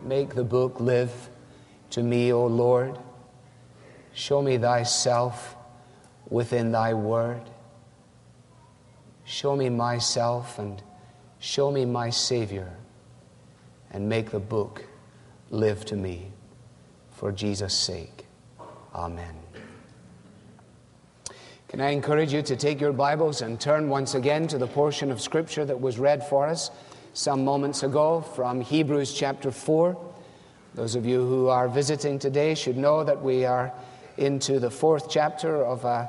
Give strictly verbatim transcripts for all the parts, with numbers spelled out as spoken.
Make the book live to me, O Lord. Show me thyself within thy word. Show me myself and show me my Savior, and make the book live to me for Jesus' sake. Amen. Can I encourage you to take your Bibles and turn once again to the portion of Scripture that was read for us some moments ago from Hebrews chapter four. Those of you who are visiting today should know that we are into the fourth chapter of a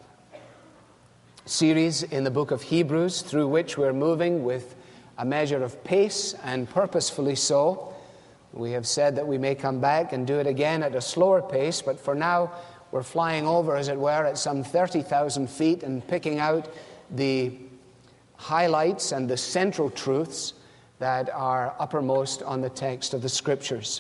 series in the book of Hebrews, through which we're moving with a measure of pace, and purposefully so. We have said that we may come back and do it again at a slower pace, but for now we're flying over, as it were, at some thirty thousand feet and picking out the highlights and the central truths that are uppermost on the text of the Scriptures.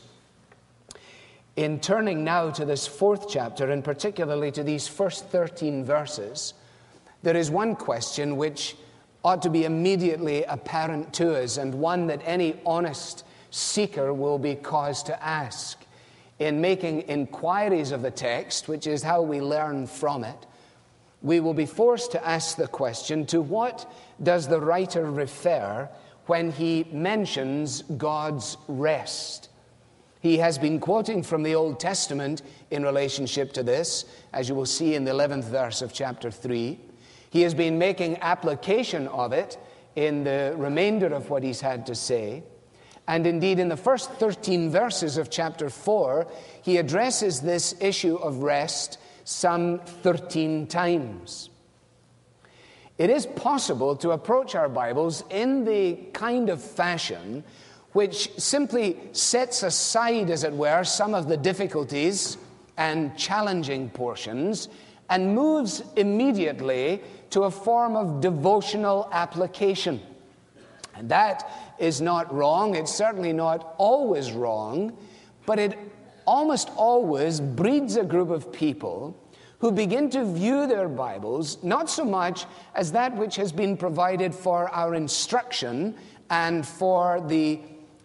In turning now to this fourth chapter, and particularly to these first thirteen verses, there is one question which ought to be immediately apparent to us, and one that any honest seeker will be caused to ask. In making inquiries of the text, which is how we learn from it, we will be forced to ask the question, to what does the writer refer when he mentions God's rest? He has been quoting from the Old Testament in relationship to this, as you will see in the eleventh verse of chapter three. He has been making application of it in the remainder of what he's had to say. And indeed, in the first thirteen verses of chapter four, he addresses this issue of rest some thirteen times. It is possible to approach our Bibles in the kind of fashion which simply sets aside, as it were, some of the difficulties and challenging portions and moves immediately to a form of devotional application. And that is not wrong. It's certainly not always wrong, but it almost always breeds a group of people who begin to view their Bibles not so much as that which has been provided for our instruction and for the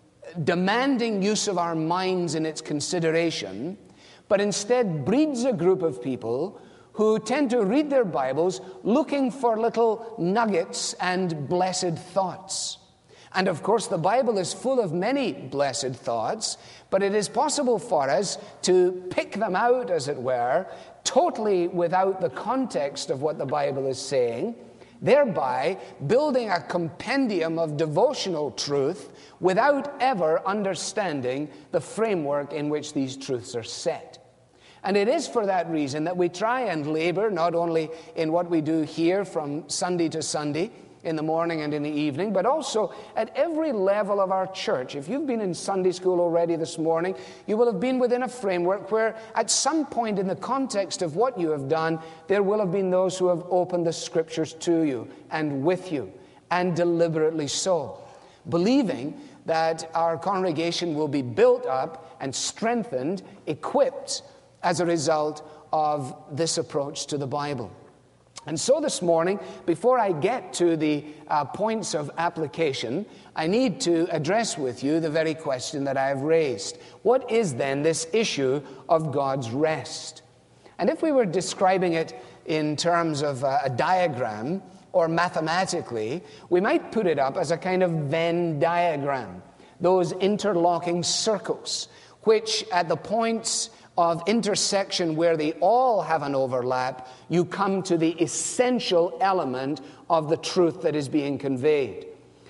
demanding use of our minds in its consideration, but instead breeds a group of people who tend to read their Bibles looking for little nuggets and blessed thoughts. And of course, the Bible is full of many blessed thoughts, but it is possible for us to pick them out, as it were, totally without the context of what the Bible is saying, thereby building a compendium of devotional truth without ever understanding the framework in which these truths are set. And it is for that reason that we try and labor not only in what we do here from Sunday to Sunday, in the morning and in the evening, but also at every level of our church. If you've been in Sunday school already this morning, you will have been within a framework where at some point in the context of what you have done, there will have been those who have opened the Scriptures to you and with you, and deliberately so, believing that our congregation will be built up and strengthened, equipped as a result of this approach to the Bible. And so this morning, before I get to the uh, points of application, I need to address with you the very question that I have raised. What is then this issue of God's rest? And if we were describing it in terms of uh, a diagram or mathematically, we might put it up as a kind of Venn diagram, those interlocking circles, which at the points of intersection where they all have an overlap, you come to the essential element of the truth that is being conveyed.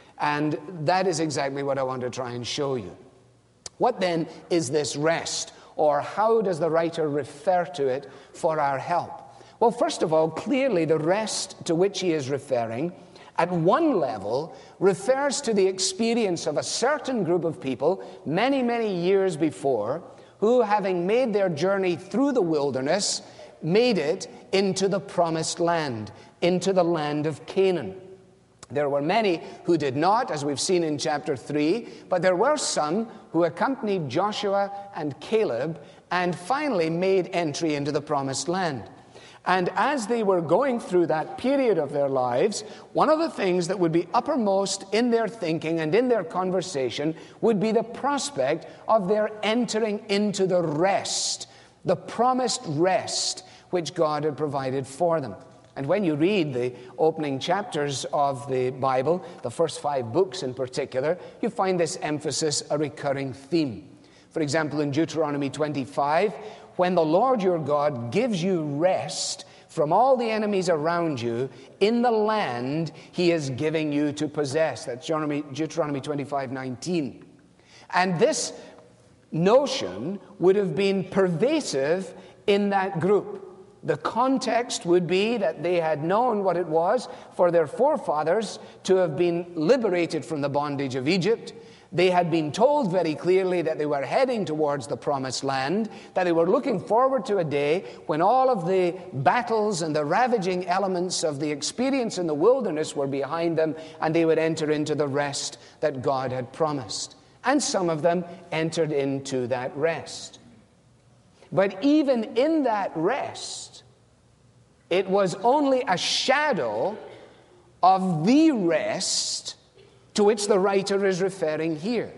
And that is exactly what I want to try and show you. What then is this rest? Or how does the writer refer to it for our help? Well, first of all, clearly the rest to which he is referring, at one level, refers to the experience of a certain group of people many, many years before, who, having made their journey through the wilderness, made it into the promised land, into the land of Canaan. There were many who did not, as we've seen in chapter three, but there were some who accompanied Joshua and Caleb and finally made entry into the promised land. And as they were going through that period of their lives, one of the things that would be uppermost in their thinking and in their conversation would be the prospect of their entering into the rest, the promised rest which God had provided for them. And when you read the opening chapters of the Bible, the first five books in particular, you find this emphasis a recurring theme. For example, in Deuteronomy twenty-five, when the Lord your God gives you rest from all the enemies around you in the land he is giving you to possess. That's Deuteronomy twenty-five nineteen. And this notion would have been pervasive in that group. The context would be that they had known what it was for their forefathers to have been liberated from the bondage of Egypt. They had been told very clearly that they were heading towards the promised land, that they were looking forward to a day when all of the battles and the ravaging elements of the experience in the wilderness were behind them, and they would enter into the rest that God had promised. And some of them entered into that rest. But even in that rest, it was only a shadow of the rest to which the writer is referring here.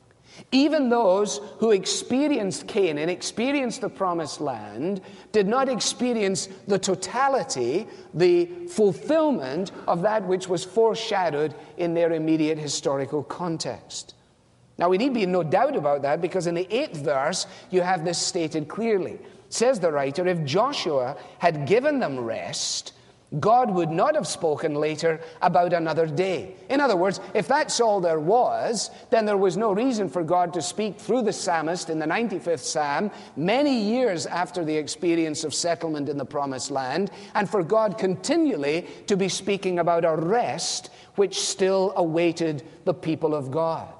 Even those who experienced Canaan, experienced the promised land, did not experience the totality, the fulfillment of that which was foreshadowed in their immediate historical context. Now, we need be in no doubt about that, because in the eighth verse, you have this stated clearly. Says the writer, if Joshua had given them rest, God would not have spoken later about another day. In other words, if that's all there was, then there was no reason for God to speak through the psalmist in the ninety-fifth Psalm, many years after the experience of settlement in the promised land, and for God continually to be speaking about a rest which still awaited the people of God.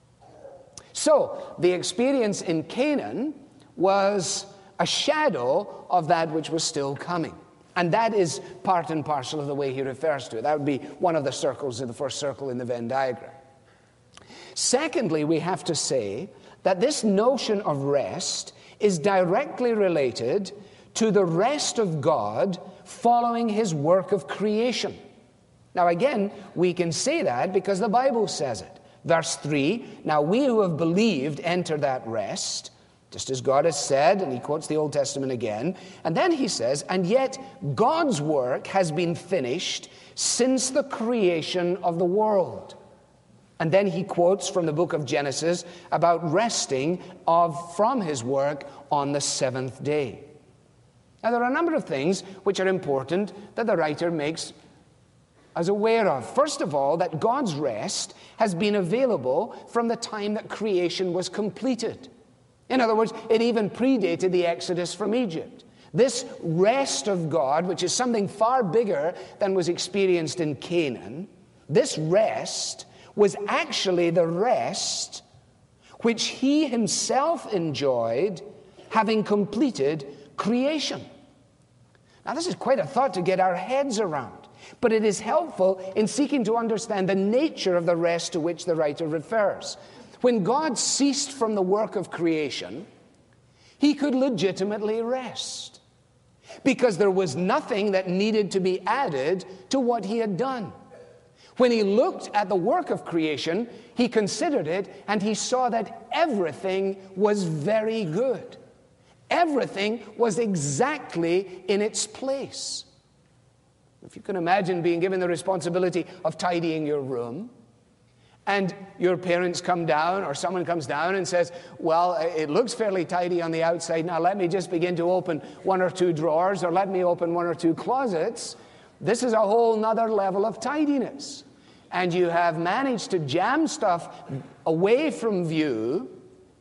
So, the experience in Canaan was a shadow of that which was still coming. And that is part and parcel of the way he refers to it. That would be one of the circles in the first circle in the Venn diagram. Secondly, we have to say that this notion of rest is directly related to the rest of God following his work of creation. Now again, we can say that because the Bible says it. Verse three, now we who have believed enter that rest, just as God has said, and he quotes the Old Testament again. And then he says, and yet God's work has been finished since the creation of the world. And then he quotes from the book of Genesis about resting of, from his work on the seventh day. Now there are a number of things which are important that the writer makes us aware of. First of all, that God's rest has been available from the time that creation was completed. In other words, it even predated the Exodus from Egypt. This rest of God, which is something far bigger than was experienced in Canaan, this rest was actually the rest which he himself enjoyed having completed creation. Now, this is quite a thought to get our heads around, but it is helpful in seeking to understand the nature of the rest to which the writer refers. When God ceased from the work of creation, he could legitimately rest, because there was nothing that needed to be added to what he had done. When he looked at the work of creation, he considered it, and he saw that everything was very good. Everything was exactly in its place. If you can imagine being given the responsibility of tidying your room, and your parents come down, or someone comes down and says, well, it looks fairly tidy on the outside, now let me just begin to open one or two drawers, or let me open one or two closets. This is a whole nother level of tidiness. And you have managed to jam stuff away from view,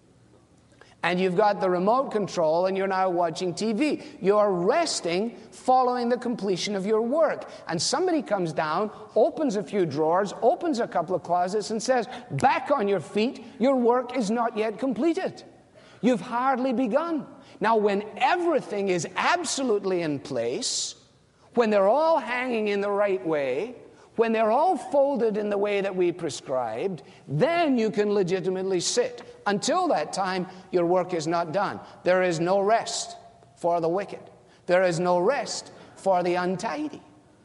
and you've got the remote control, and you're now watching T V. You're resting following the completion of your work. And somebody comes down, opens a few drawers, opens a couple of closets, and says, back on your feet, your work is not yet completed. You've hardly begun. Now, when everything is absolutely in place, when they're all hanging in the right way, when they're all folded in the way that we prescribed, then you can legitimately sit. Until that time, your work is not done. There is no rest for the wicked. There is no rest for the untidy.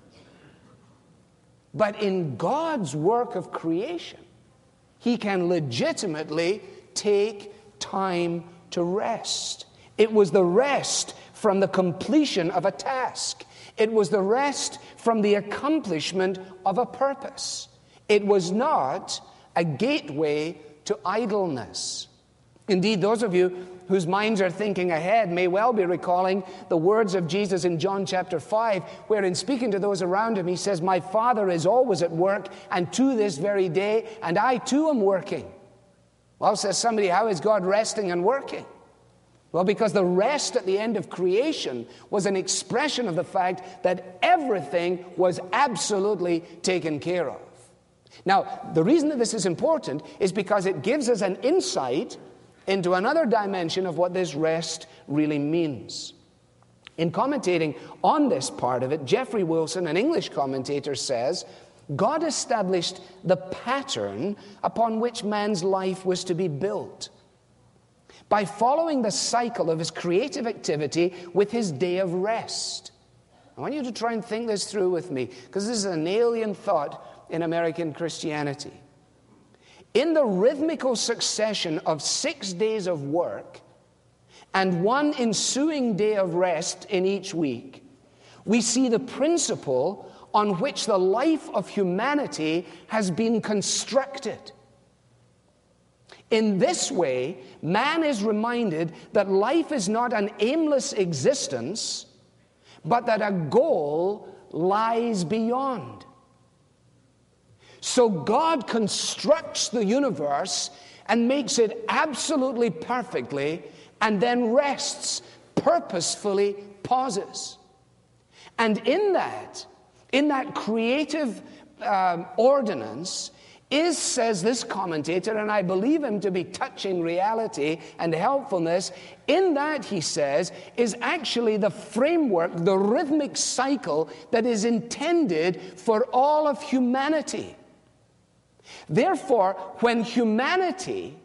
But in God's work of creation, he can legitimately take time to rest. It was the rest from the completion of a task. It was the rest from the accomplishment of a purpose. It was not a gateway to idleness. Indeed, those of you whose minds are thinking ahead may well be recalling the words of Jesus in John chapter five, where in speaking to those around him, he says, "My Father is always at work, and to this very day, and I too am working." Well, says somebody, how is God resting and working? Well, because the rest at the end of creation was an expression of the fact that everything was absolutely taken care of. Now, the reason that this is important is because it gives us an insight into another dimension of what this rest really means. In commentating on this part of it, Jeffrey Wilson, an English commentator, says, God established the pattern upon which man's life was to be built by following the cycle of his creative activity with his day of rest. I want you to try and think this through with me, because this is an alien thought in American Christianity. In the rhythmical succession of six days of work and one ensuing day of rest in each week, we see the principle on which the life of humanity has been constructed. In this way, man is reminded that life is not an aimless existence, but that a goal lies beyond. So God constructs the universe and makes it absolutely perfectly, and then rests, purposefully pauses. And in that, in that creative um, ordinance, is, says this commentator, and I believe him to be touching reality and helpfulness, in that, he says, is actually the framework, the rhythmic cycle that is intended for all of humanity. Therefore, when humanity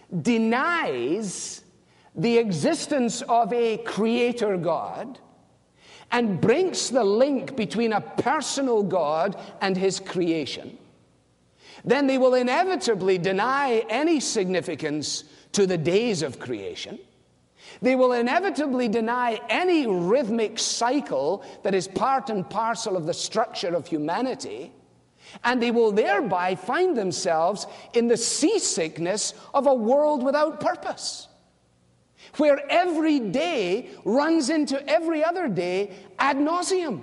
denies the existence of a creator God and breaks the link between a personal God and his creation, then they will inevitably deny any significance to the days of creation. They will inevitably deny any rhythmic cycle that is part and parcel of the structure of humanity. And they will thereby find themselves in the seasickness of a world without purpose, where every day runs into every other day ad nauseum.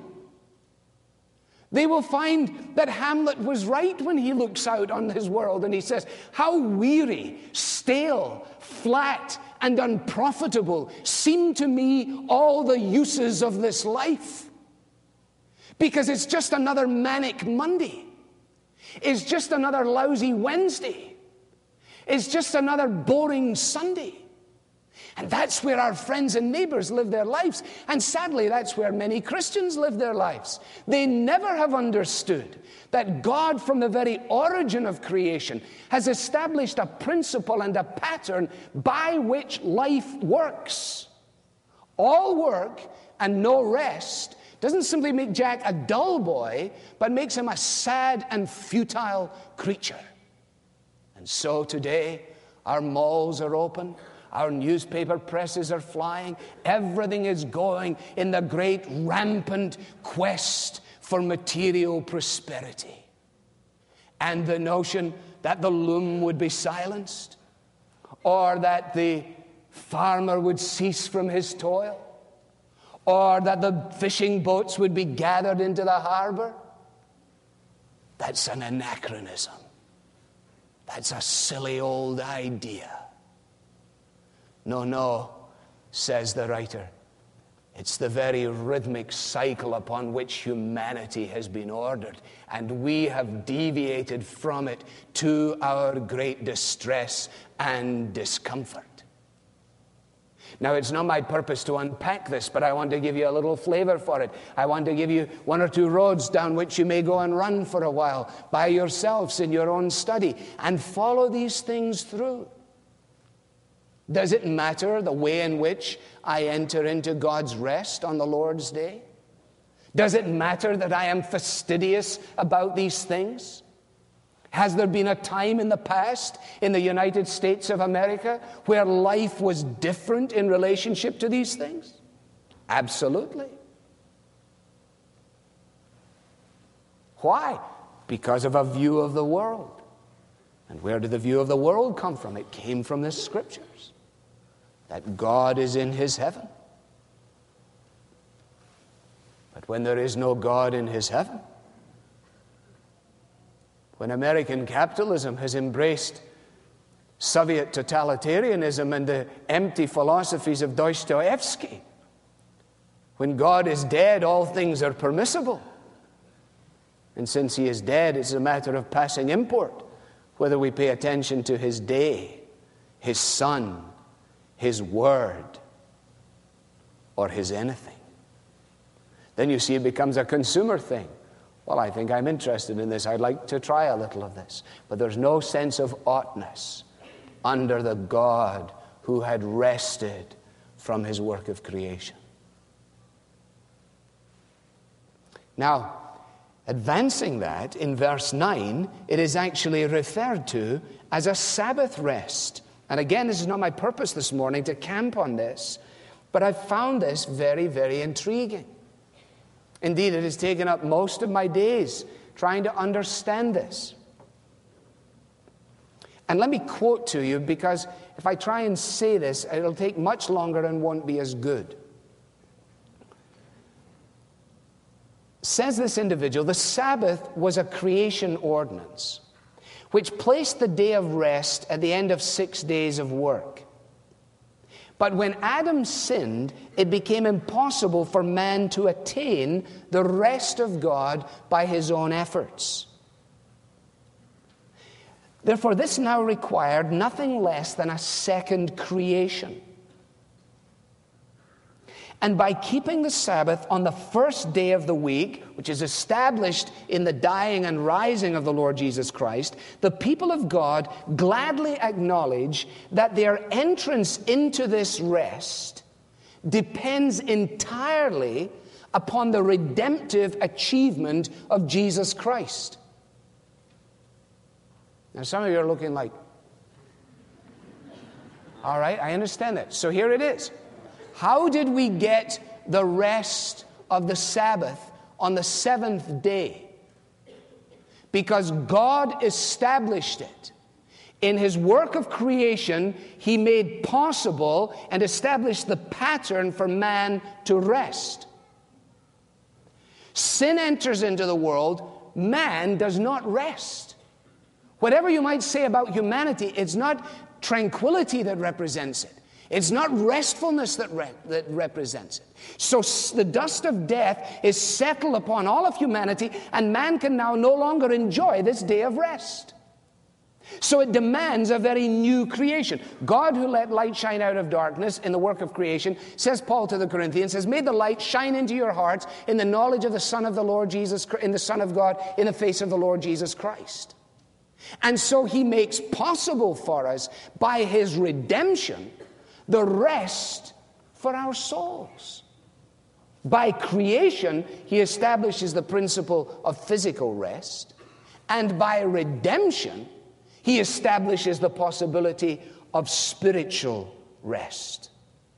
They will find that Hamlet was right when he looks out on his world and he says, how weary, stale, flat, and unprofitable seem to me all the uses of this life. Because it's just another manic Monday. It's just another lousy Wednesday. It's just another boring Sunday. And that's where our friends and neighbors live their lives. And sadly, that's where many Christians live their lives. They never have understood that God, from the very origin of creation, has established a principle and a pattern by which life works. All work and no rest doesn't simply make Jack a dull boy, but makes him a sad and futile creature. And so today, our malls are open. Our newspaper presses are flying. Everything is going in the great rampant quest for material prosperity. And the notion that the loom would be silenced, or that the farmer would cease from his toil, or that the fishing boats would be gathered into the harbor, that's an anachronism. That's a silly old idea. No, no, says the writer. It's the very rhythmic cycle upon which humanity has been ordered, and we have deviated from it to our great distress and discomfort. Now, it's not my purpose to unpack this, but I want to give you a little flavor for it. I want to give you one or two roads down which you may go and run for a while by yourselves in your own study and follow these things through. Does it matter the way in which I enter into God's rest on the Lord's day? Does it matter that I am fastidious about these things? Has there been a time in the past in the United States of America where life was different in relationship to these things? Absolutely. Why? Because of a view of the world. And where did the view of the world come from? It came from the Scriptures, that God is in His heaven. But when there is no God in His heaven, when American capitalism has embraced Soviet totalitarianism and the empty philosophies of Dostoevsky, when God is dead, all things are permissible. And since He is dead, it's a matter of passing import, whether we pay attention to His day, His Son, His Word, or His anything. Then you see it becomes a consumer thing. Well, I think I'm interested in this. I'd like to try a little of this. But there's no sense of oughtness under the God who had rested from His work of creation. Now, advancing that, in verse nine, it is actually referred to as a Sabbath rest. And again, this is not my purpose this morning to camp on this, but I've found this very, very intriguing. Indeed, it has taken up most of my days trying to understand this. And let me quote to you, because if I try and say this, it'll take much longer and won't be as good. Says this individual, the Sabbath was a creation ordinance which placed the day of rest at the end of six days of work. But when Adam sinned, it became impossible for man to attain the rest of God by his own efforts. Therefore, this now required nothing less than a second creation. And by keeping the Sabbath on the first day of the week, which is established in the dying and rising of the Lord Jesus Christ, the people of God gladly acknowledge that their entrance into this rest depends entirely upon the redemptive achievement of Jesus Christ. Now, some of you are looking like, all right, I understand that. So here it is. How did we get the rest of the Sabbath on the seventh day? Because God established it. In His work of creation, He made possible and established the pattern for man to rest. Sin enters into the world, man does not rest. Whatever you might say about humanity, it's not tranquility that represents it. It's not restfulness that, re- that represents it. So the dust of death is settled upon all of humanity, and man can now no longer enjoy this day of rest. So it demands a very new creation. God, who let light shine out of darkness in the work of creation, says Paul to the Corinthians, has made the light shine into your hearts in the knowledge of the Son of the Lord Jesus, in the Son of God, in the face of the Lord Jesus Christ. And so He makes possible for us, by His redemption, the rest for our souls. By creation, He establishes the principle of physical rest, and by redemption, He establishes the possibility of spiritual rest.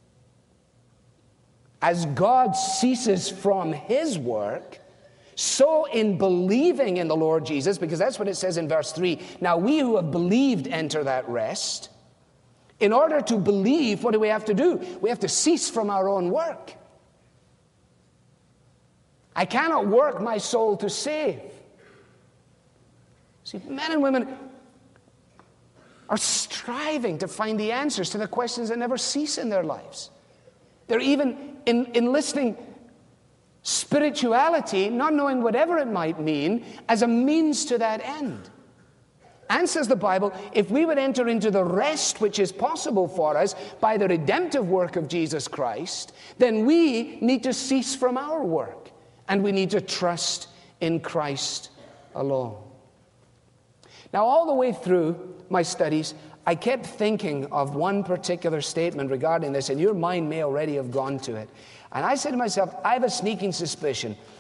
As God ceases from His work, so in believing in the Lord Jesus, because that's what it says in verse three, now we who have believed enter that rest. In order to believe, what do we have to do? We have to cease from our own work. I cannot work my soul to save. See, men and women are striving to find the answers to the questions that never cease in their lives. They're even in, enlisting spirituality, not knowing whatever it might mean, as a means to that end. And says the Bible, if we would enter into the rest which is possible for us by the redemptive work of Jesus Christ, then we need to cease from our work, and we need to trust in Christ alone. Now, all the way through my studies, I kept thinking of one particular statement regarding this, and your mind may already have gone to it. And I said to myself, I have a sneaking suspicion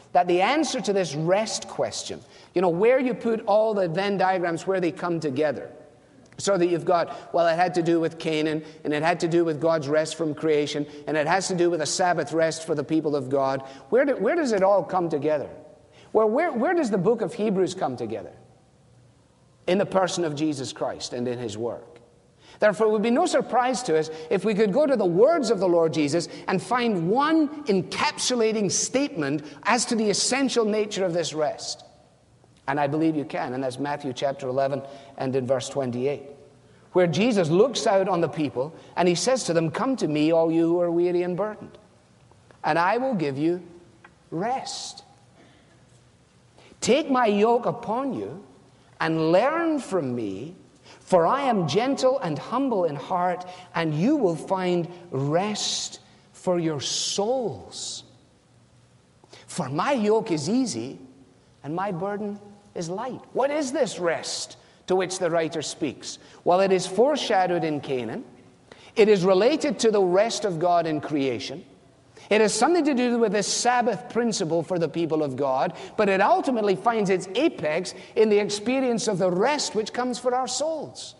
that the answer to this rest question, you know, where you put all the Venn diagrams, where they come together, so that you've got, well, it had to do with Canaan, and it had to do with God's rest from creation, and it has to do with a Sabbath rest for the people of God. Where, do, where does it all come together? Well, where, where does the book of Hebrews come together? In the person of Jesus Christ and in his work. Therefore, it would be no surprise to us if we could go to the words of the Lord Jesus and find one encapsulating statement as to the essential nature of this rest. And I believe you can, and that's Matthew chapter eleven and in verse twenty-eight, where Jesus looks out on the people and he says to them, "Come to me, all you who are weary and burdened, and I will give you rest. Take my yoke upon you and learn from me, for I am gentle and humble in heart, and you will find rest for your souls. For my yoke is easy and my burden is light." What is this rest to which the writer speaks? Well, it is foreshadowed in Canaan. It is related to the rest of God in creation. It has something to do with the Sabbath principle for the people of God, but it ultimately finds its apex in the experience of the rest which comes for our souls.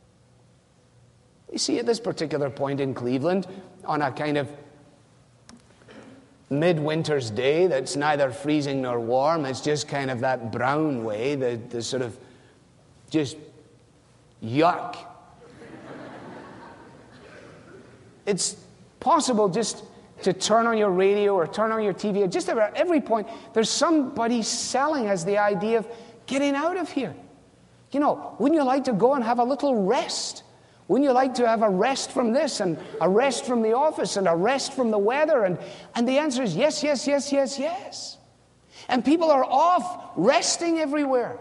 You see, at this particular point in Cleveland, on a kind of midwinter's day that's neither freezing nor warm, it's just kind of that brown way, the, the sort of just yuck. It's possible just to turn on your radio or turn on your T V. Just about every point, there's somebody selling us the idea of getting out of here. You know, wouldn't you like to go and have a little rest? Wouldn't you like to have a rest from this and a rest from the office and a rest from the weather? And, and the answer is yes, yes, yes, yes, yes. And people are off resting everywhere.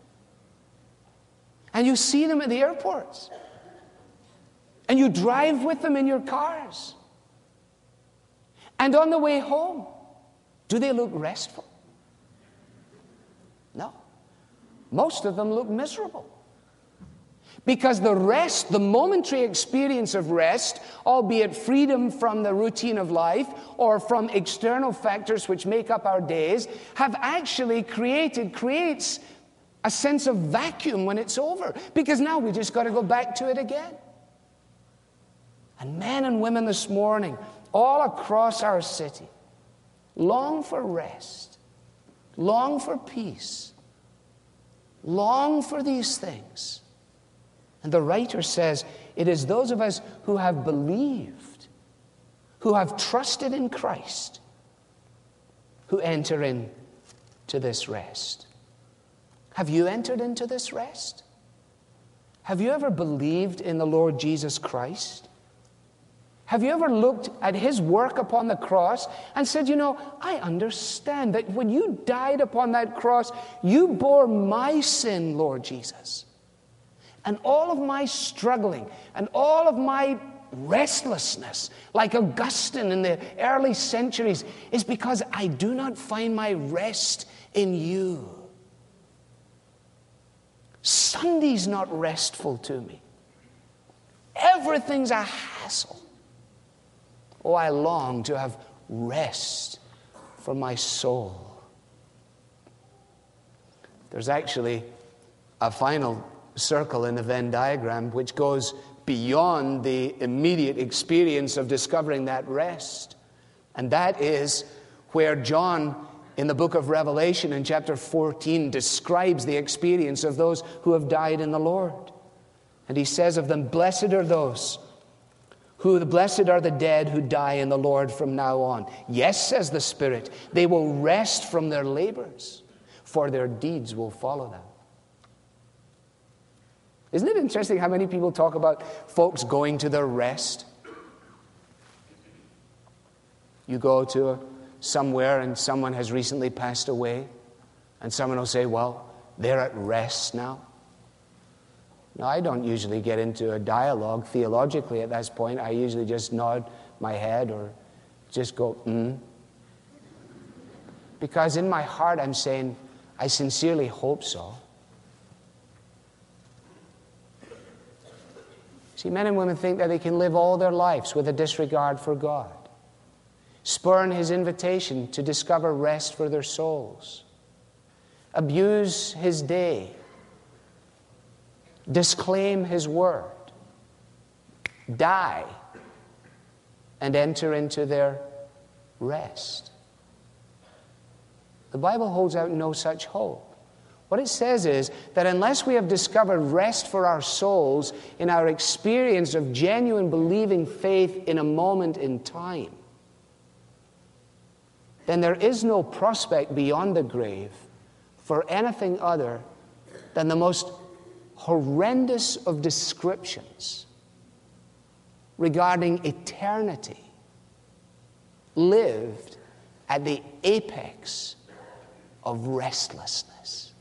And you see them at the airports. And you drive with them in your cars. And on the way home, do they look restful? No. Most of them look miserable. Because the rest, the momentary experience of rest, albeit freedom from the routine of life or from external factors which make up our days, have actually created, creates a sense of vacuum when it's over. Because now we just got to go back to it again. And men and women this morning, all across our city, long for rest, long for peace, long for these things. And the writer says, it is those of us who have believed, who have trusted in Christ, who enter into this rest. Have you entered into this rest? Have you ever believed in the Lord Jesus Christ? Have you ever looked at his work upon the cross and said, you know, I understand that when you died upon that cross, you bore my sin, Lord Jesus. And all of my struggling and all of my restlessness, like Augustine in the early centuries, is because I do not find my rest in you. Sunday's not restful to me. Everything's a hassle. Oh, I long to have rest for my soul. There's actually a final circle in the Venn diagram which goes beyond the immediate experience of discovering that rest. And that is where John, in the book of Revelation, in chapter fourteen, describes the experience of those who have died in the Lord. And he says of them, blessed are those who, blessed are the dead who die in the Lord from now on. Yes, says the Spirit, they will rest from their labors, for their deeds will follow them. Isn't it interesting how many people talk about folks going to their rest? You go to somewhere and someone has recently passed away, and someone will say, well, they're at rest now. Now, I don't usually get into a dialogue theologically at that point. I usually just nod my head or just go, mm. Because in my heart I'm saying, I sincerely hope so. See, men and women think that they can live all their lives with a disregard for God. spurn his invitation to discover rest for their souls, abuse his day, disclaim his word, die, and enter into their rest. The Bible holds out no such hope. What it says is that unless we have discovered rest for our souls in our experience of genuine believing faith in a moment in time, then there is no prospect beyond the grave for anything other than the most horrendous of descriptions regarding eternity lived at the apex of restlessness.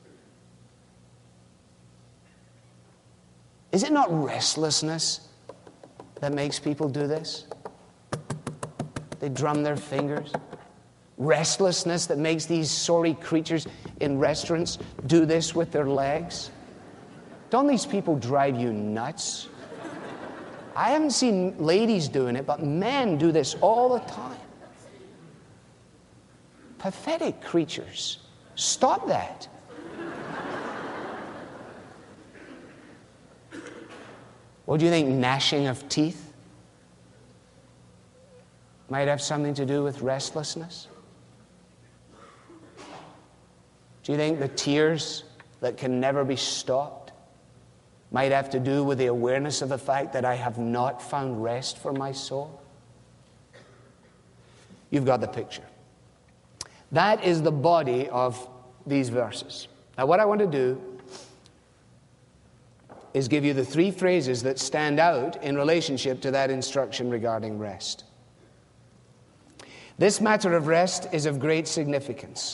Is it not restlessness that makes people do this? They drum their fingers. Restlessness that makes these sorry creatures in restaurants do this with their legs. Don't these people drive you nuts? I haven't seen ladies doing it, but men do this all the time. Pathetic creatures. Stop that. What do you think gnashing of teeth might have something to do with restlessness? Do you think the tears that can never be stopped might have to do with the awareness of the fact that I have not found rest for my soul? You've got the picture. That is the body of these verses. Now, what I want to do is give you the three phrases that stand out in relationship to that instruction regarding rest. This matter of rest is of great significance.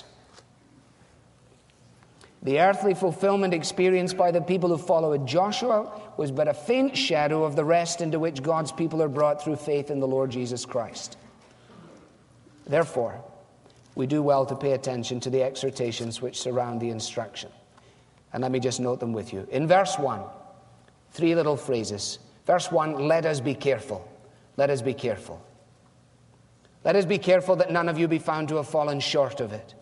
The earthly fulfillment experienced by the people who followed Joshua was but a faint shadow of the rest into which God's people are brought through faith in the Lord Jesus Christ. Therefore, we do well to pay attention to the exhortations which surround the instruction. And let me just note them with you. In verse one, three little phrases. Verse one, let us be careful. Let us be careful. Let us be careful that none of you be found to have fallen short of it.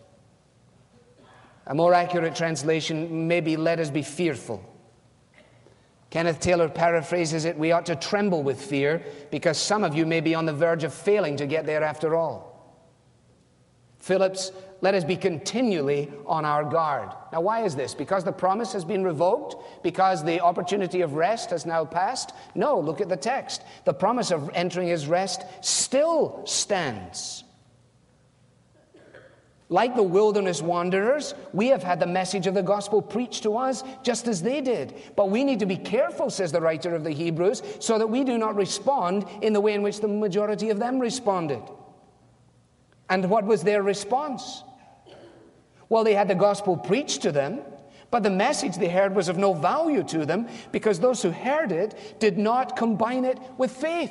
A more accurate translation may be, let us be fearful. Kenneth Taylor paraphrases it, we ought to tremble with fear because some of you may be on the verge of failing to get there after all. Phillips, let us be continually on our guard. Now, why is this? Because the promise has been revoked? Because the opportunity of rest has now passed? No, look at the text. The promise of entering his rest still stands. Like the wilderness wanderers, we have had the message of the gospel preached to us just as they did. But we need to be careful, says the writer of the Hebrews, so that we do not respond in the way in which the majority of them responded. And what was their response? Well, they had the gospel preached to them, but the message they heard was of no value to them because those who heard it did not combine it with faith.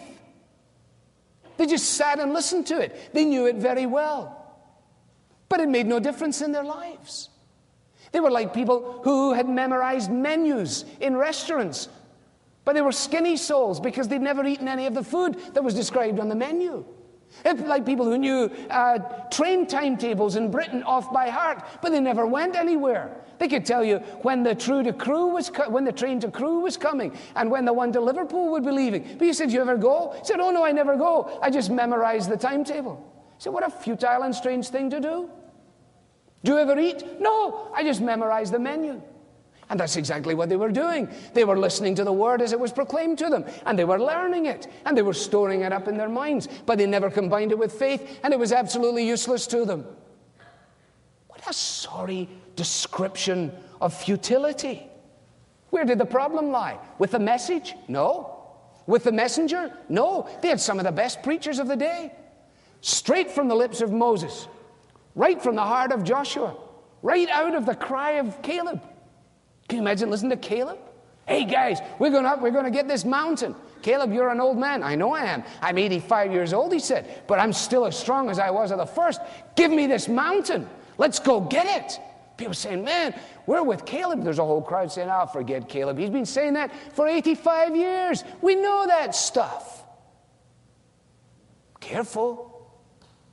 They just sat and listened to it. They knew it very well. But it made no difference in their lives. They were like people who had memorized menus in restaurants, but they were skinny souls because they'd never eaten any of the food that was described on the menu. It's like people who knew uh, train timetables in Britain off by heart, but they never went anywhere. They could tell you when the, true to Crewe was co- when the train to Crewe was coming and when the one to Liverpool would be leaving. But you said, "Do you ever go?" He said, "Oh no, I never go. I just memorized the timetable." I said, "What a futile and strange thing to do. Do you ever eat?" "No, I just memorized the menu." And that's exactly what they were doing. They were listening to the word as it was proclaimed to them, and they were learning it, and they were storing it up in their minds, but they never combined it with faith, and it was absolutely useless to them. What a sorry description of futility. Where did the problem lie? With the message? No. With the messenger? No. They had some of the best preachers of the day. Straight from the lips of Moses. Right from the heart of Joshua. Right out of the cry of Caleb. Can you imagine listening to Caleb? "Hey guys, we're going up, we're going to get this mountain." "Caleb, you're an old man." "I know I am. I'm eighty-five years old," he said, "but I'm still as strong as I was at the first. Give me this mountain. Let's go get it." People saying, "Man, we're with Caleb." There's a whole crowd saying, "Oh, forget Caleb. He's been saying that for eighty-five years. We know that stuff." Careful.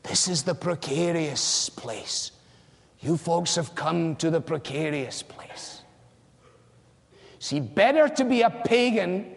This is the precarious place. You folks have come to the precarious place. See, better to be a pagan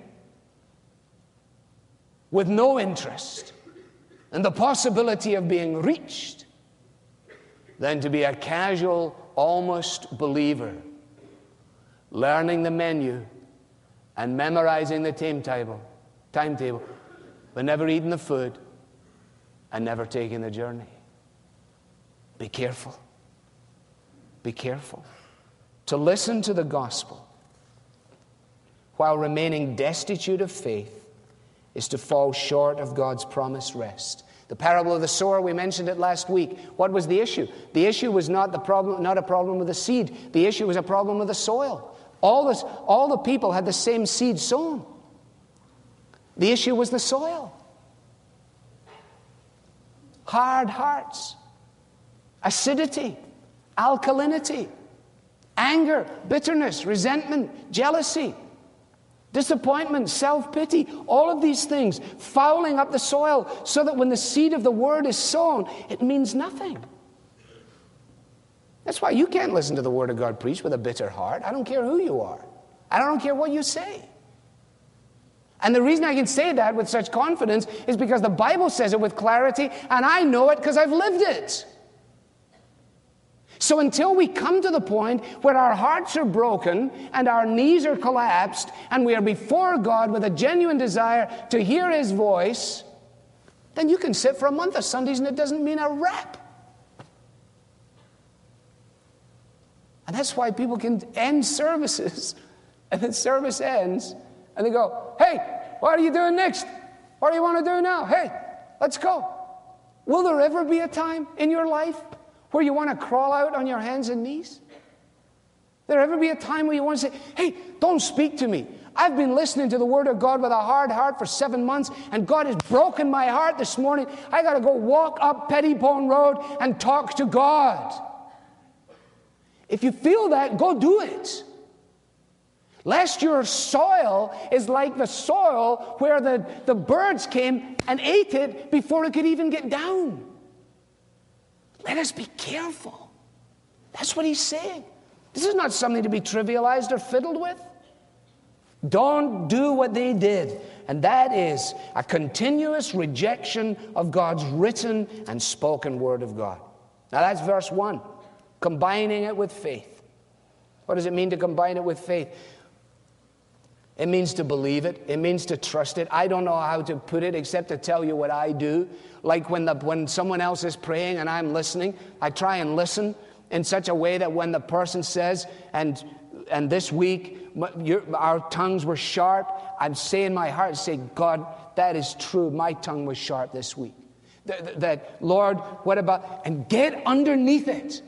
with no interest and the possibility of being reached than to be a casual, almost believer, learning the menu and memorizing the timetable, timetable, but never eating the food and never taking the journey. Be careful. Be careful. To listen to the gospel while remaining destitute of faith is to fall short of God's promised rest. The parable of the sower, we mentioned it last week. What was the issue? The issue was not the problem, not a problem with the seed. The issue was a problem with the soil. All this, all the people had the same seed sown. The issue was the soil. Hard hearts, acidity, alkalinity, anger, bitterness, resentment, jealousy, disappointment, self-pity, all of these things fouling up the soil so that when the seed of the word is sown, it means nothing. That's why you can't listen to the word of God preached with a bitter heart. I don't care who you are. I don't care what you say. And the reason I can say that with such confidence is because the Bible says it with clarity, and I know it because I've lived it. So until we come to the point where our hearts are broken and our knees are collapsed and we are before God with a genuine desire to hear His voice, then you can sit for a month of Sundays and it doesn't mean a rap. And that's why people can end services and then service ends and they go, hey, what are you doing next? What do you want to do now? Hey, let's go. Will there ever be a time in your life where you want to crawl out on your hands and knees? There ever be a time where you want to say, hey, don't speak to me. I've been listening to the Word of God with a hard heart for seven months, and God has broken my heart this morning. I got to go walk up Pettibone Road and talk to God. If you feel that, go do it. Lest your soil is like the soil where the, the birds came and ate it before it could even get down. Let us be careful. That's what he's saying. This is not something to be trivialized or fiddled with. Don't do what they did. And that is a continuous rejection of God's written and spoken word of God. Now that's verse one. Combining it with faith. What does it mean to combine it with faith? It means to believe it. It means to trust it. I don't know how to put it except to tell you what I do. Like when the when someone else is praying and I'm listening, I try and listen in such a way that when the person says, and and this week your, our tongues were sharp, I'm saying in my heart, say, God, that is true. My tongue was sharp this week. That, that Lord, what about, and get underneath it.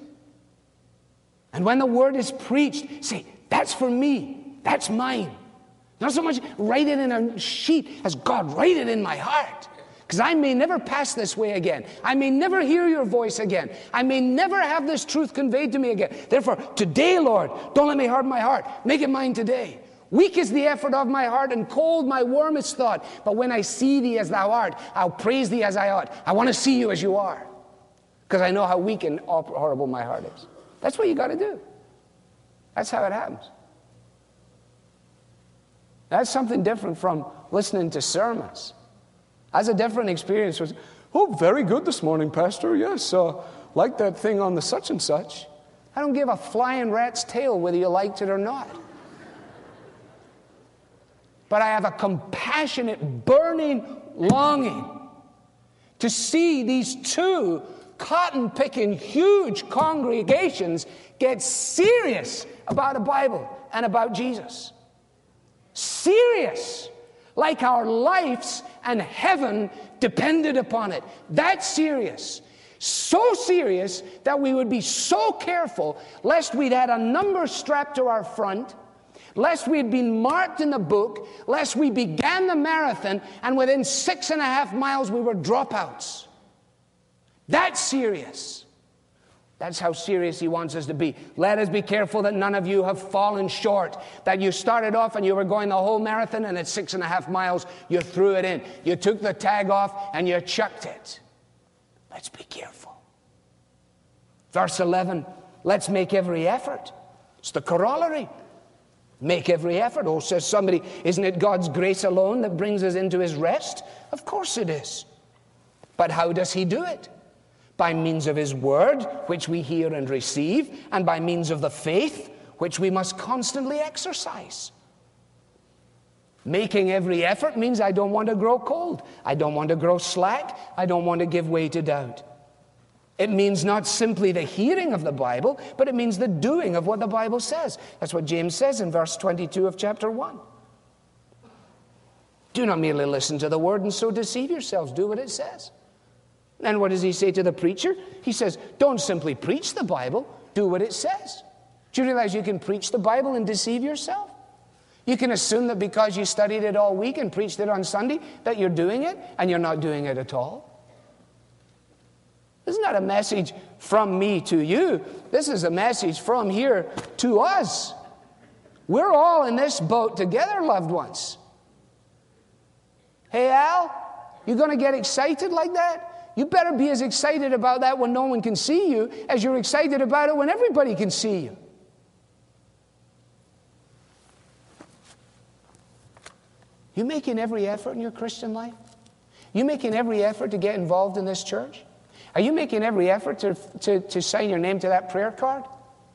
And when the word is preached, say, that's for me. That's mine. Not so much write it in a sheet as God, write it in my heart. Because I may never pass this way again. I may never hear your voice again. I may never have this truth conveyed to me again. Therefore, today, Lord, don't let me harden my heart. Make it mine today. Weak is the effort of my heart, and cold my warmest thought. But when I see thee as thou art, I'll praise thee as I ought. I want to see you as you are. Because I know how weak and horrible my heart is. That's what you got to do. That's how it happens. That's something different from listening to sermons. That's a different experience. Oh, very good this morning, Pastor. Yes, uh, like that thing on the such and such. I don't give a flying rat's tail whether you liked it or not. But I have a compassionate, burning longing to see these two cotton-picking, huge congregations get serious about the Bible and about Jesus. Serious, like our lives and heaven depended upon it. That's serious. So serious that we would be so careful lest we'd had a number strapped to our front, lest we had been marked in the book, lest we began the marathon and within six and a half miles we were dropouts. That's serious. That's how serious he wants us to be. Let us be careful that none of you have fallen short. That you started off and you were going the whole marathon and at six and a half miles you threw it in. You took the tag off and you chucked it. Let's be careful. Verse eleven, let's make every effort. It's the corollary. Make every effort. Oh, says somebody, isn't it God's grace alone that brings us into his rest? Of course it is. But how does he do it? By means of his word, which we hear and receive, and by means of the faith, which we must constantly exercise. Making every effort means I don't want to grow cold. I don't want to grow slack. I don't want to give way to doubt. It means not simply the hearing of the Bible, but it means the doing of what the Bible says. That's what James says in verse twenty-two of chapter one. Do not merely listen to the word and so deceive yourselves. Do what it says. And what does he say to the preacher? He says, don't simply preach the Bible, do what it says. Do you realize you can preach the Bible and deceive yourself? You can assume that because you studied it all week and preached it on Sunday, that you're doing it, and you're not doing it at all. This is not a message from me to you. This is a message from here to us. We're all in this boat together, loved ones. Hey, Al, you going to get excited like that? You better be as excited about that when no one can see you as you're excited about it when everybody can see you. You making every effort in your Christian life? You making every effort to get involved in this church? Are you making every effort to, to, to sign your name to that prayer card?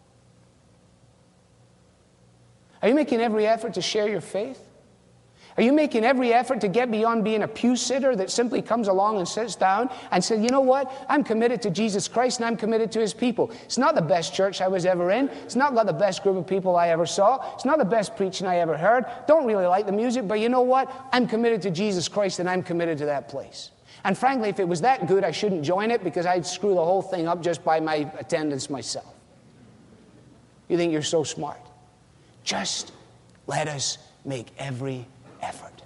Are you making every effort to share your faith? Are you making every effort to get beyond being a pew sitter that simply comes along and sits down and says, you know what, I'm committed to Jesus Christ and I'm committed to his people. It's not the best church I was ever in. It's not got the best group of people I ever saw. It's not the best preaching I ever heard. Don't really like the music, but you know what? I'm committed to Jesus Christ and I'm committed to that place. And frankly, if it was that good, I shouldn't join it because I'd screw the whole thing up just by my attendance myself. You think you're so smart. Just let us make every effort.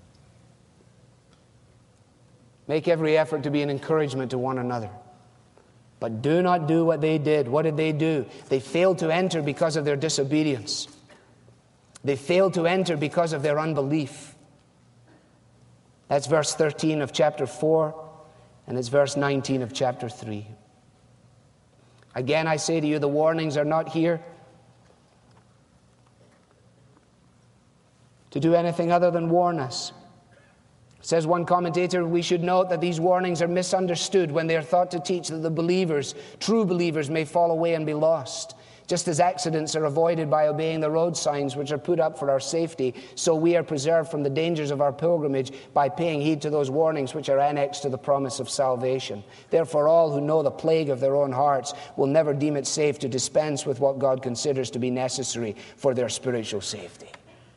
Make every effort to be an encouragement to one another. But do not do what they did. What did they do? They failed to enter because of their disobedience. They failed to enter because of their unbelief. That's verse thirteen of chapter four, and it's verse nineteen of chapter three. Again, I say to you, the warnings are not here to do anything other than warn us. Says one commentator, we should note that these warnings are misunderstood when they are thought to teach that the believers, true believers, may fall away and be lost. Just as accidents are avoided by obeying the road signs which are put up for our safety, so we are preserved from the dangers of our pilgrimage by paying heed to those warnings which are annexed to the promise of salvation. Therefore, all who know the plague of their own hearts will never deem it safe to dispense with what God considers to be necessary for their spiritual safety.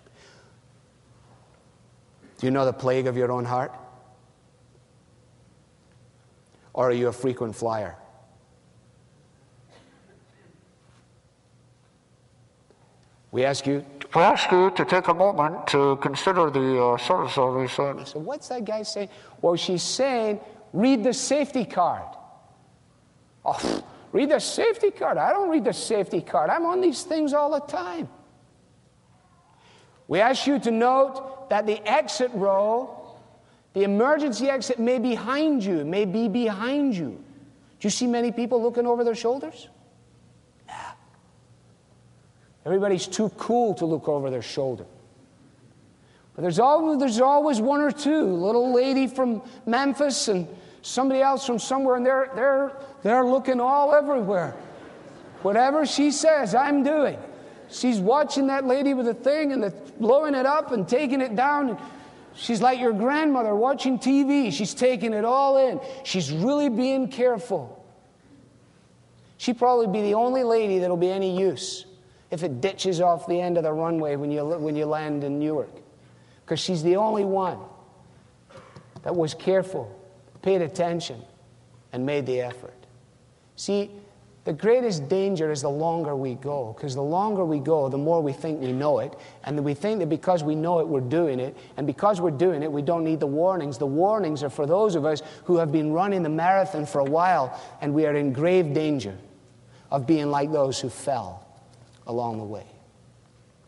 Do you know the plague of your own heart? Or are you a frequent flyer? We ask you, I ask you to take a moment to consider the uh, service of this. Uh, so what's that guy saying? Well, she's saying, read the safety card. Oh, read the safety card. I don't read the safety card. I'm on these things all the time. We ask you to note that the exit row, the emergency exit may be behind you, may be behind you. Do you see many people looking over their shoulders? Nah. Everybody's too cool to look over their shoulder. But there's always, there's always one or two, little lady from Memphis and somebody else from somewhere, and they're, they're, they're looking all everywhere. Whatever she says, I'm doing. She's watching that lady with the thing and the, blowing it up and taking it down. She's like your grandmother watching T V. She's taking it all in. She's really being careful. She'd probably be the only lady that'll be any use if it ditches off the end of the runway when you, when you land in Newark. Because she's the only one that was careful, paid attention, and made the effort. See, the greatest danger is the longer we go, because the longer we go, the more we think we know it, and we think that because we know it, we're doing it, and because we're doing it, we don't need the warnings. The warnings are for those of us who have been running the marathon for a while, and we are in grave danger of being like those who fell along the way.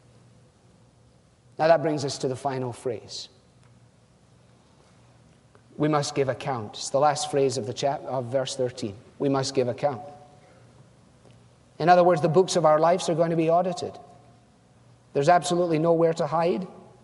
Now that brings us to the final phrase. We must give account. It's the last phrase of the chap of verse thirteen. We must give account. In other words, the books of our lives are going to be audited. There's absolutely nowhere to hide.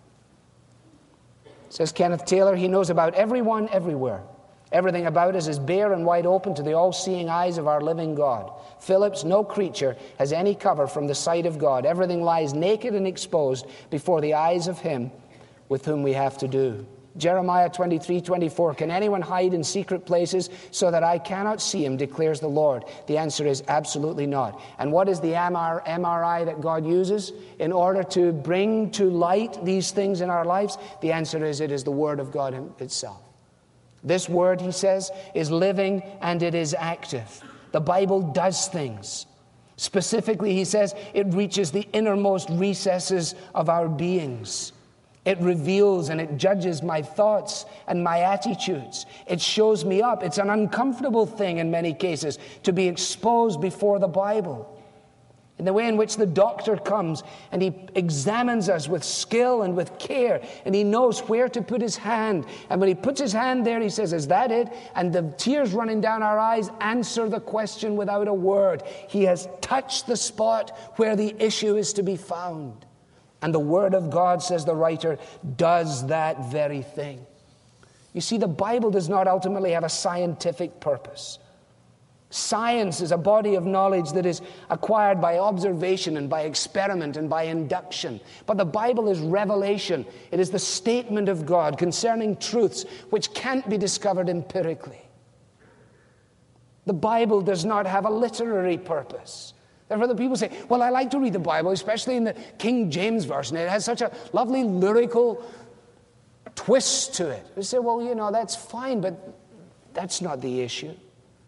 Says Kenneth Taylor, he knows about everyone everywhere. Everything about us is bare and wide open to the all-seeing eyes of our living God. Phillips, no creature has any cover from the sight of God. Everything lies naked and exposed before the eyes of him with whom we have to do. Jeremiah twenty-three twenty-four, can anyone hide in secret places so that I cannot see him, declares the Lord? The answer is absolutely not. And what is the M R I that God uses in order to bring to light these things in our lives? The answer is it is the Word of God itself. This Word, he says, is living and it is active. The Bible does things. Specifically, he says, it reaches the innermost recesses of our beings. It reveals and it judges my thoughts and my attitudes. It shows me up. It's an uncomfortable thing in many cases to be exposed before the Bible. In the way in which the doctor comes and he examines us with skill and with care, and he knows where to put his hand. And when he puts his hand there, he says, is that it? And the tears running down our eyes answer the question without a word. He has touched the spot where the issue is to be found. And the Word of God, says the writer, does that very thing. You see, the Bible does not ultimately have a scientific purpose. Science is a body of knowledge that is acquired by observation and by experiment and by induction. But the Bible is revelation. It is the statement of God concerning truths which can't be discovered empirically. The Bible does not have a literary purpose. Therefore, the people say, well, I like to read the Bible, especially in the King James Version. It has such a lovely lyrical twist to it. We say, well, you know, that's fine, but that's not the issue.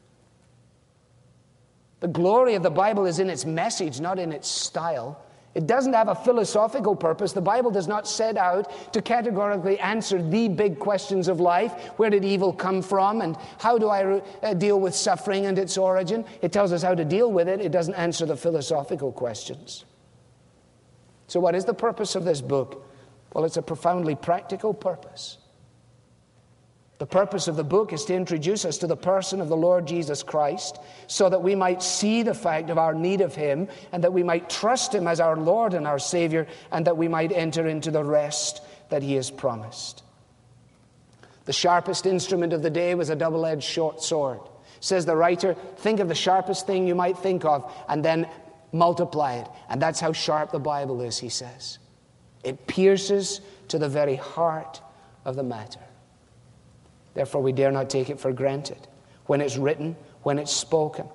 The glory of the Bible is in its message, not in its style. It doesn't have a philosophical purpose. The Bible does not set out to categorically answer the big questions of life. Where did evil come from? And how do I uh, deal with suffering and its origin? It tells us how to deal with it. It doesn't answer the philosophical questions. So what is the purpose of this book? Well, it's a profoundly practical purpose. The purpose of the book is to introduce us to the person of the Lord Jesus Christ so that we might see the fact of our need of Him and that we might trust Him as our Lord and our Savior and that we might enter into the rest that He has promised. The sharpest instrument of the day was a double-edged short sword. Says the writer, think of the sharpest thing you might think of and then multiply it. And that's how sharp the Bible is, he says. It pierces to the very heart of the matter. Therefore, we dare not take it for granted. When it's written, when it's spoken,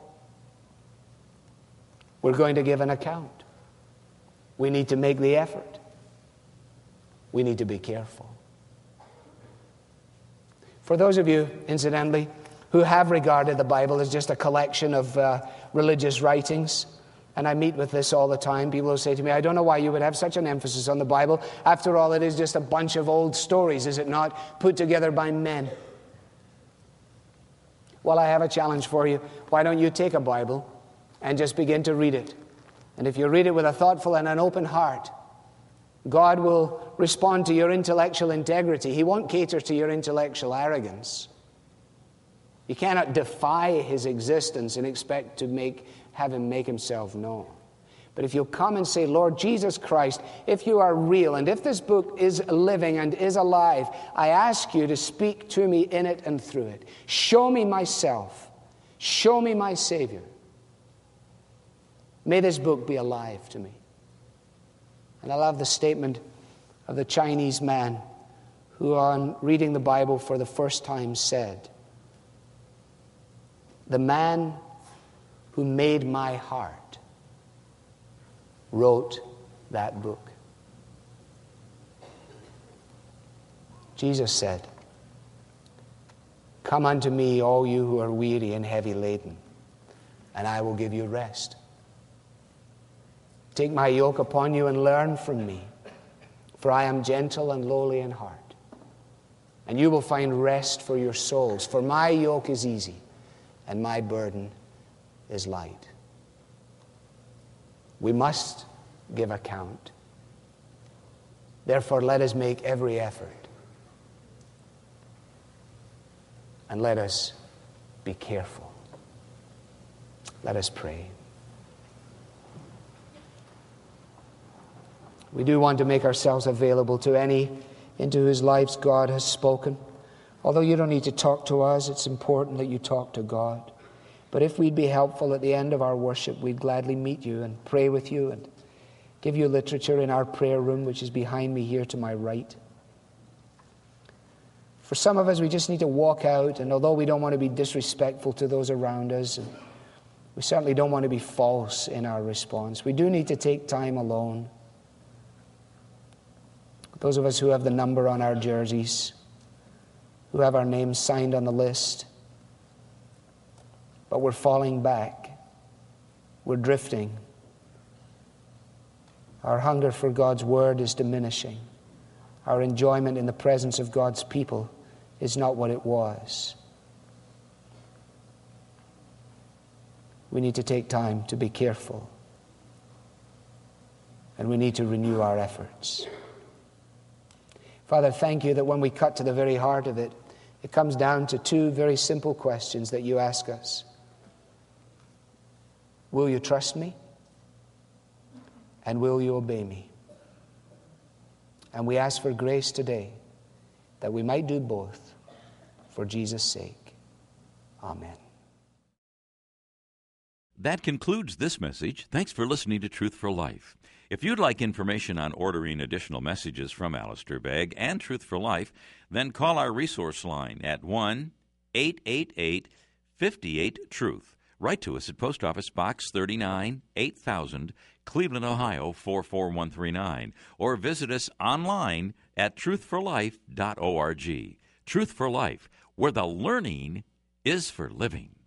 we're going to give an account. We need to make the effort. We need to be careful. For those of you, incidentally, who have regarded the Bible as just a collection of uh, religious writings, and I meet with this all the time, people will say to me, I don't know why you would have such an emphasis on the Bible. After all, it is just a bunch of old stories, is it not, put together by men? Well, I have a challenge for you. Why don't you take a Bible and just begin to read it? And if you read it with a thoughtful and an open heart, God will respond to your intellectual integrity. He won't cater to your intellectual arrogance. You cannot defy His existence and expect to make, have Him make Himself known. But if you'll come and say, Lord Jesus Christ, if you are real and if this book is living and is alive, I ask you to speak to me in it and through it. Show me myself. Show me my Savior. May this book be alive to me. And I love the statement of the Chinese man who, on reading the Bible for the first time, said, the man who made my heart wrote that book. Jesus said, come unto me, all you who are weary and heavy laden, and I will give you rest. Take my yoke upon you and learn from me, for I am gentle and lowly in heart, and you will find rest for your souls. For my yoke is easy, and my burden is light. We must give account. Therefore, let us make every effort and let us be careful. Let us pray. We do want to make ourselves available to any into whose lives God has spoken. Although you don't need to talk to us, it's important that you talk to God. But if we'd be helpful at the end of our worship, we'd gladly meet you and pray with you and give you literature in our prayer room, which is behind me here to my right. For some of us, we just need to walk out, and although we don't want to be disrespectful to those around us, and we certainly don't want to be false in our response, we do need to take time alone. Those of us who have the number on our jerseys, who have our names signed on the list, but we're falling back. We're drifting. Our hunger for God's word is diminishing. Our enjoyment in the presence of God's people is not what it was. We need to take time to be careful. And we need to renew our efforts. Father, thank you that when we cut to the very heart of it, it comes down to two very simple questions that you ask us. Will you trust me? And will you obey me? And we ask for grace today that we might do both for Jesus' sake. Amen. That concludes this message. Thanks for listening to Truth for Life. If you'd like information on ordering additional messages from Alistair Begg and Truth for Life, then call our resource line at one eight eight eight, five eight, truth. Write to us at Post Office Box thirty-nine, eight thousand, Cleveland, Ohio, four four one three nine, or visit us online at truth for life dot org. Truth for Life, where the learning is for living.